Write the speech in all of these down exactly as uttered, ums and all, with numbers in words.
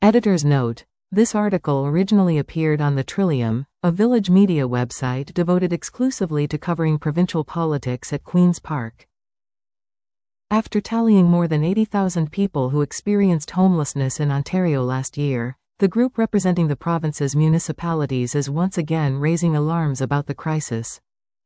Editor's note: this article originally appeared on The Trillium, a village media website devoted exclusively to covering provincial politics at Queen's Park. After tallying more than eighty thousand people who experienced homelessness in Ontario last year, the group representing the province's municipalities is once again raising alarms about the crisis.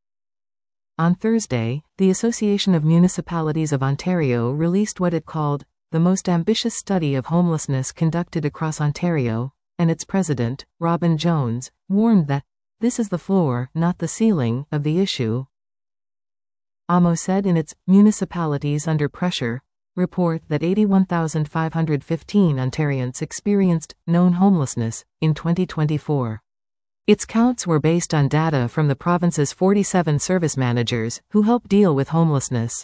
On Thursday, the Association of Municipalities of Ontario released what it called the most ambitious study of homelessness conducted across Ontario, and its president, Robin Jones, warned that this is the floor, not the ceiling, of the issue. A M O said in its Municipalities Under Pressure report that eighty-one thousand five hundred fifteen Ontarians experienced known homelessness in twenty twenty-four. Its counts were based on data from the province's forty-seven service managers who help deal with homelessness.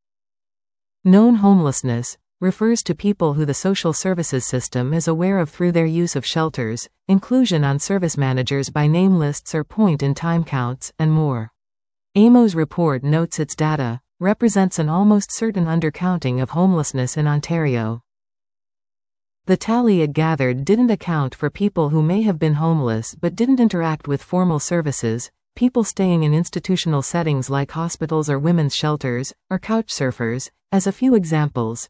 Known homelessness refers to people who the social services system is aware of through their use of shelters, inclusion on service managers by name lists or point-in-time counts, and more. A M O's report notes its data represents an almost certain undercounting of homelessness in Ontario. The tally it gathered didn't account for people who may have been homeless but didn't interact with formal services, people staying in institutional settings like hospitals or women's shelters, or couchsurfers, as a few examples.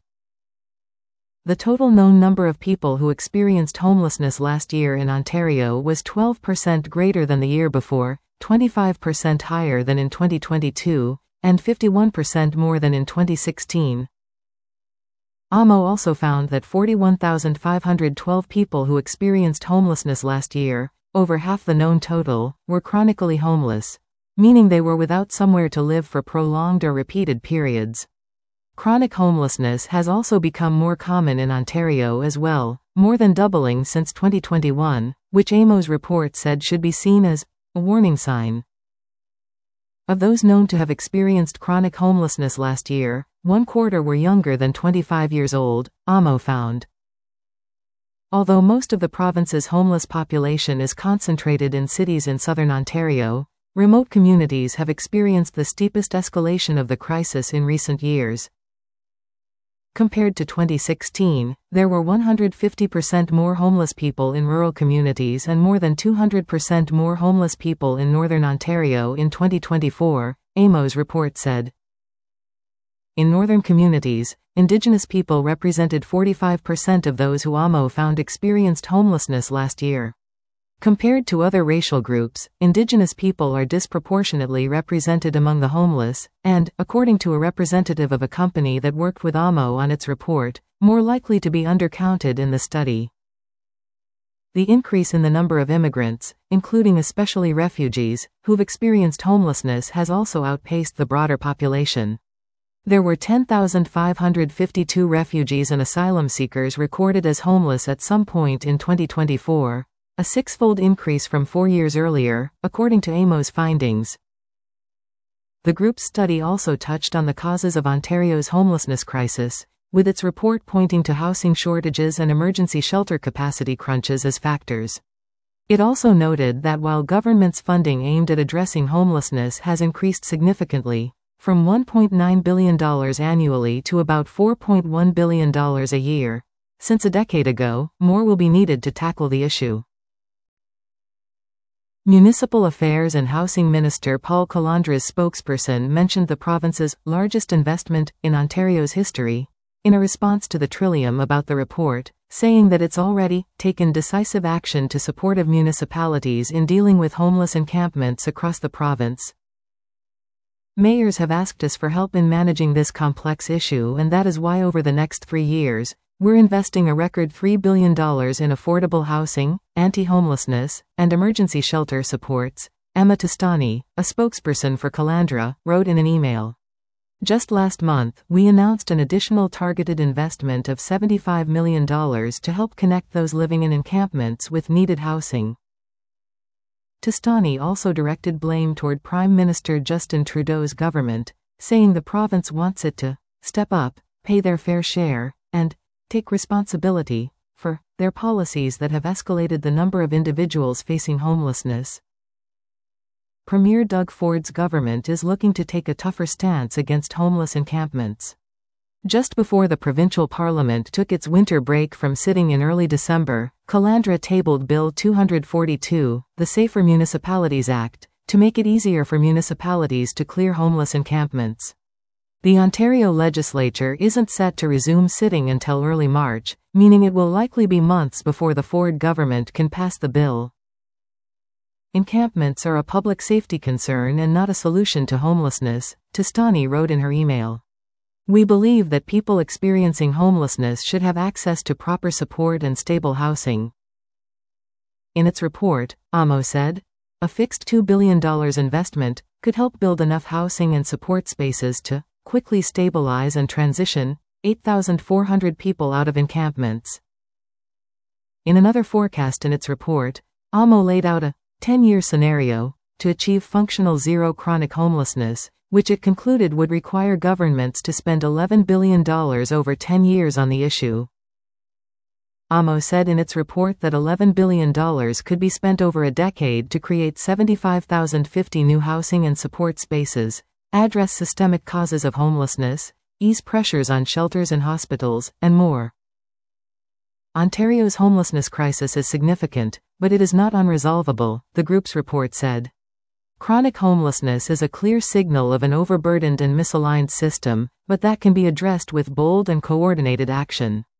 The total known number of people who experienced homelessness last year in Ontario was twelve percent greater than the year before, twenty-five percent higher than in twenty twenty-two, and fifty-one percent more than in twenty sixteen. A M O also found that forty-one thousand five hundred twelve people who experienced homelessness last year, over half the known total, were chronically homeless, meaning they were without somewhere to live for prolonged or repeated periods. Chronic homelessness has also become more common in Ontario as well, more than doubling since twenty twenty-one, which A M O's report said should be seen as a warning sign. Of those known to have experienced chronic homelessness last year, one quarter were younger than twenty-five years old, A M O found. Although most of the province's homeless population is concentrated in cities in southern Ontario, remote communities have experienced the steepest escalation of the crisis in recent years. Compared to twenty sixteen, there were one hundred fifty percent more homeless people in rural communities and more than two hundred percent more homeless people in northern Ontario in twenty twenty-four, A M O's report said. In northern communities, Indigenous people represented forty-five percent of those who A M O found experienced homelessness last year. Compared to other racial groups, Indigenous people are disproportionately represented among the homeless, and, according to a representative of a company that worked with A M O on its report, more likely to be undercounted in the study. The increase in the number of immigrants, including especially refugees, who've experienced homelessness has also outpaced the broader population. There were ten thousand five hundred fifty-two refugees and asylum seekers recorded as homeless at some point in twenty twenty-four. A six-fold increase from four years earlier, according to A M O's findings. The group's study also touched on the causes of Ontario's homelessness crisis, with its report pointing to housing shortages and emergency shelter capacity crunches as factors. It also noted that while government's funding aimed at addressing homelessness has increased significantly, from one point nine billion dollars annually to about four point one billion dollars a year, since a decade ago, more will be needed to tackle the issue. Municipal Affairs and Housing Minister Paul Calandra's spokesperson mentioned the province's largest investment in Ontario's history, in a response to the Trillium about the report, saying that it's already taken decisive action to support municipalities in dealing with homeless encampments across the province. Mayors have asked us for help in managing this complex issue, and that is why over the next three years, we're investing a record three billion dollars in affordable housing, anti-homelessness, and emergency shelter supports, Emma Tostani, a spokesperson for Calandra, wrote in an email. Just last month, we announced an additional targeted investment of seventy-five million dollars to help connect those living in encampments with needed housing. Tostani also directed blame toward Prime Minister Justin Trudeau's government, saying the province wants it to step up, pay their fair share, and take responsibility for their policies that have escalated the number of individuals facing homelessness. Premier Doug Ford's government is looking to take a tougher stance against homeless encampments. Just before the provincial parliament took its winter break from sitting in early December, Calandra tabled Bill two forty-two, the Safer Municipalities Act, to make it easier for municipalities to clear homeless encampments. The Ontario legislature isn't set to resume sitting until early March, meaning it will likely be months before the Ford government can pass the bill. Encampments are a public safety concern and not a solution to homelessness, Tostani wrote in her email. We believe that people experiencing homelessness should have access to proper support and stable housing. In its report, A M O said, a fixed two billion dollars investment could help build enough housing and support spaces to quickly stabilize and transition eight thousand four hundred people out of encampments. In another forecast in its report, A M O laid out a ten-year scenario to achieve functional zero chronic homelessness, which it concluded would require governments to spend eleven billion dollars over ten years on the issue. A M O said in its report that eleven billion dollars could be spent over a decade to create seventy-five thousand fifty new housing and support spaces, address systemic causes of homelessness, ease pressures on shelters and hospitals, and more. Ontario's homelessness crisis is significant, but it is not unresolvable, the group's report said. Chronic homelessness is a clear signal of an overburdened and misaligned system, but that can be addressed with bold and coordinated action.